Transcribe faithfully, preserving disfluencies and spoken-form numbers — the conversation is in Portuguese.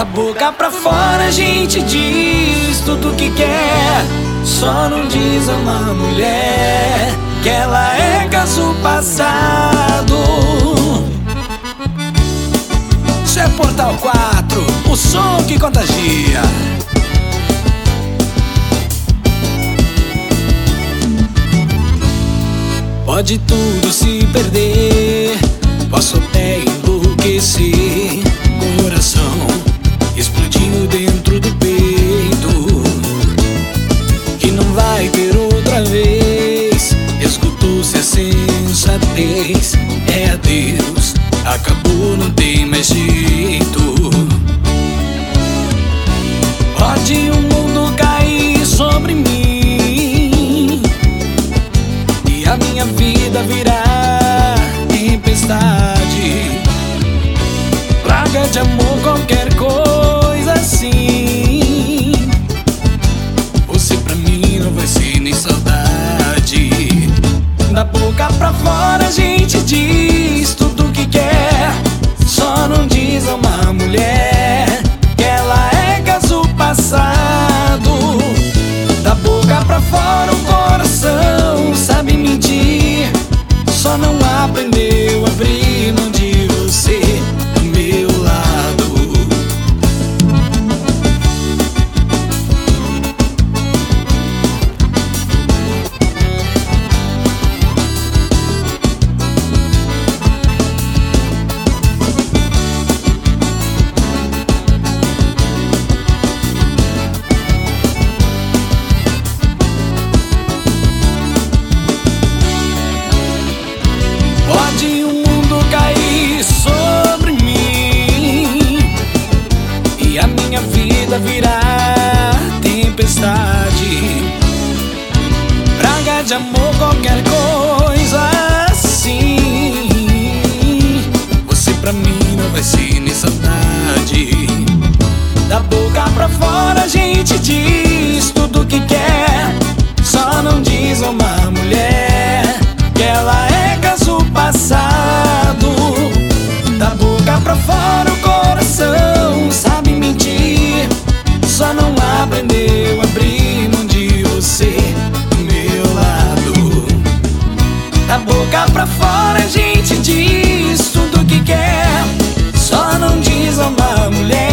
Da boca pra fora a gente diz tudo que quer, só não diz a uma mulher que ela é caso passado. Isso é Portal quatro, o som que contagia. Pode tudo se perder, posso até enlouquecer, coração explodindo dentro do peito, que não vai ter outra vez. Escutou-se a sensatez, é adeus, acabou, não tem mais jeito. Pode o mundo cair sobre mim e a minha vida virar tempestade, praga de amor, qualquer coisa assim. Você pra mim não vai ser nem saudade. Da boca pra fora a gente diz tudo que quer, só não diz a uma mulher que ela é caso passado. Da boca pra fora o coração sabe mentir, só não aprendeu a abrir mão de você do meu lado. Pode o mundo cair sobre mim e a minha vida virar tempestade, praga de amor, qualquer coisa assim. Você pra mim não vai ser nem saudade. Da boca pra fora a gente diz tudo que quer, só não diz a uma mulher que ela é caso passado. Da boca pra fora o coração sabe mentir, só não aprendeu a abrir mão de você do meu lado. Da boca pra fora a gente diz tudo que quer, só não diz a uma mulher